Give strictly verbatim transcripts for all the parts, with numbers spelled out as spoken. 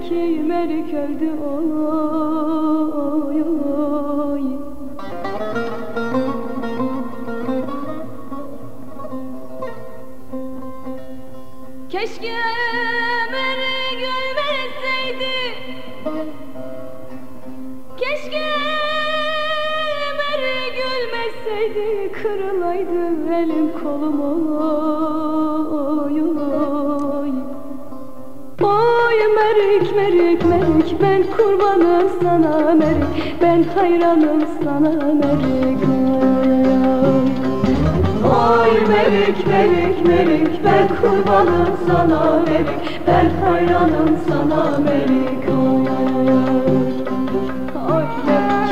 ki merik öldü oy oy. Keşke merik ölmeseydi, keşke merik ölmeseydi, kırılaydı elim kolum oy oy. Oy merik merik merik, ben kurbanım sana merik, ben hayranım sana merik oy. Oy merik merik merik, ben kurbanım sana merik, ben hayranım sana merik oy. Oy merik.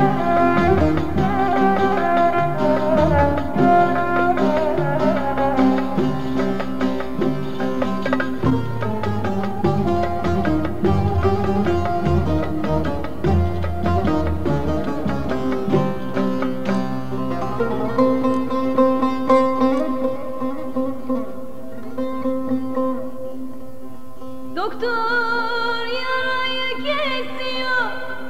Doktor yarayı kesiyor,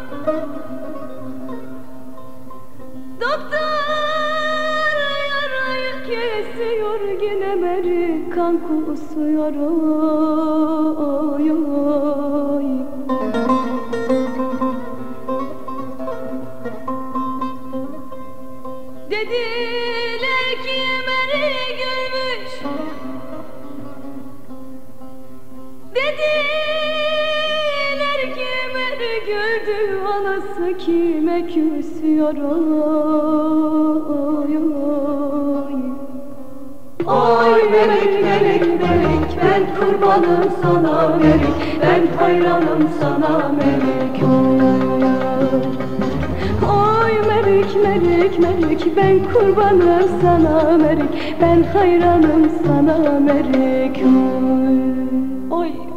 doktor yarayı kesiyor, yine merik kan kusuyor oy oy. Dediler ki merik ölmüş, dediler ki merik öldü, anası kime küsüyor oy oy. Oy merik merik merik, ben kurbanım sana merik, ben hayranım sana merik oy. Oy merik merik merik, ben kurbanım sana merik, ben hayranım sana merik oy. Oy.